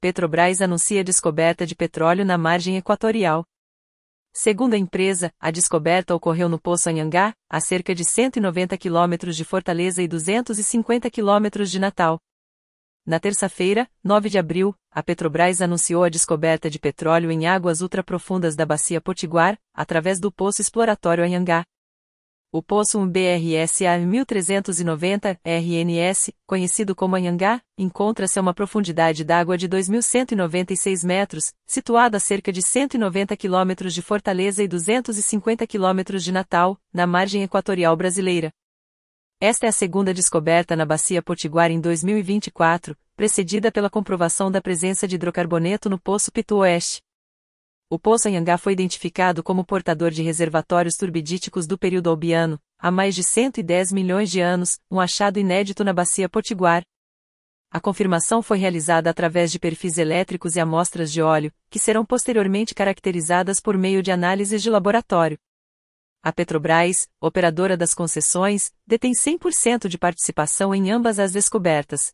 Petrobras anuncia descoberta de petróleo na margem equatorial. Segundo a empresa, a descoberta ocorreu no Poço Anhangá, a cerca de 190 quilômetros de Fortaleza e 250 quilômetros de Natal. Na terça-feira, 9 de abril, a Petrobras anunciou a descoberta de petróleo em águas ultraprofundas da Bacia Potiguar, através do Poço Exploratório Anhangá. O Poço 1 BRSA 1390 RNS, conhecido como Anhangá, encontra-se a uma profundidade d'água de 2.196 metros, situado a cerca de 190 quilômetros de Fortaleza e 250 quilômetros de Natal, na margem equatorial brasileira. Esta é a segunda descoberta na Bacia Potiguar em 2024, precedida pela comprovação da presença de hidrocarboneto no Poço Pitu Oeste. O Poço Anhangá foi identificado como portador de reservatórios turbidíticos do período albiano, há mais de 110 milhões de anos, um achado inédito na Bacia Potiguar. A confirmação foi realizada através de perfis elétricos e amostras de óleo, que serão posteriormente caracterizadas por meio de análises de laboratório. A Petrobras, operadora das concessões, detém 100% de participação em ambas as descobertas.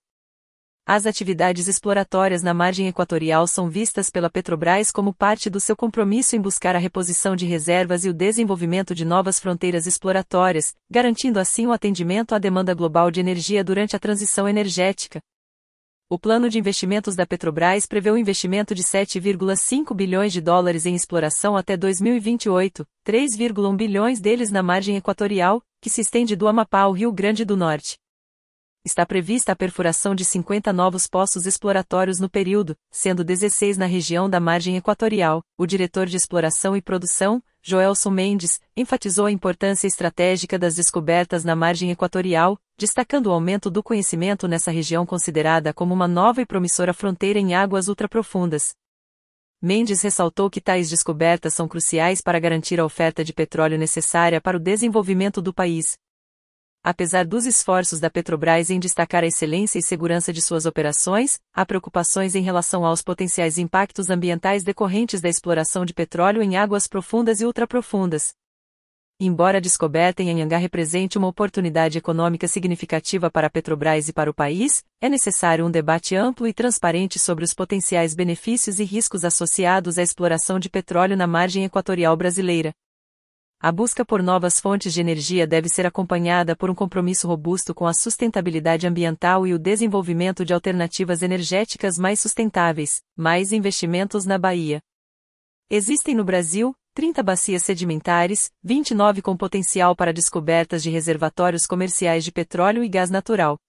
As atividades exploratórias na margem equatorial são vistas pela Petrobras como parte do seu compromisso em buscar a reposição de reservas e o desenvolvimento de novas fronteiras exploratórias, garantindo assim o atendimento à demanda global de energia durante a transição energética. O plano de investimentos da Petrobras prevê um investimento de 7,5 bilhões de dólares em exploração até 2028, 3,1 bilhões deles na margem equatorial, que se estende do Amapá ao Rio Grande do Norte. Está prevista a perfuração de 50 novos poços exploratórios no período, sendo 16 na região da margem equatorial. O diretor de Exploração e Produção, Joelson Mendes, enfatizou a importância estratégica das descobertas na margem equatorial, destacando o aumento do conhecimento nessa região considerada como uma nova e promissora fronteira em águas ultraprofundas. Mendes ressaltou que tais descobertas são cruciais para garantir a oferta de petróleo necessária para o desenvolvimento do país. Apesar dos esforços da Petrobras em destacar a excelência e segurança de suas operações, há preocupações em relação aos potenciais impactos ambientais decorrentes da exploração de petróleo em águas profundas e ultraprofundas. Embora a descoberta em Anhangá represente uma oportunidade econômica significativa para a Petrobras e para o país, é necessário um debate amplo e transparente sobre os potenciais benefícios e riscos associados à exploração de petróleo na margem equatorial brasileira. A busca por novas fontes de energia deve ser acompanhada por um compromisso robusto com a sustentabilidade ambiental e o desenvolvimento de alternativas energéticas mais sustentáveis, mais investimentos na Bahia. Existem no Brasil 30 bacias sedimentares, 29 com potencial para descobertas de reservatórios comerciais de petróleo e gás natural.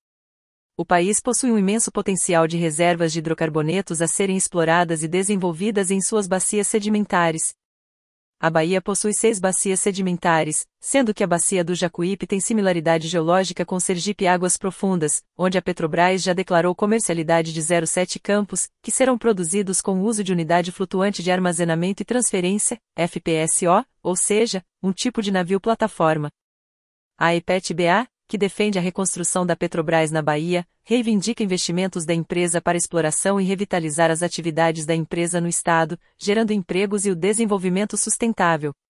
O país possui um imenso potencial de reservas de hidrocarbonetos a serem exploradas e desenvolvidas em suas bacias sedimentares. A Bahia possui 6 bacias sedimentares, sendo que a bacia do Jacuípe tem similaridade geológica com Sergipe Águas Profundas, onde a Petrobras já declarou comercialidade de 0,7 campos, que serão produzidos com o uso de unidade flutuante de armazenamento e transferência, FPSO, ou seja, um tipo de navio-plataforma. A EPET-BA, que defende a reconstrução da Petrobras na Bahia, reivindica investimentos da empresa para exploração e revitalizar as atividades da empresa no estado, gerando empregos e o desenvolvimento sustentável.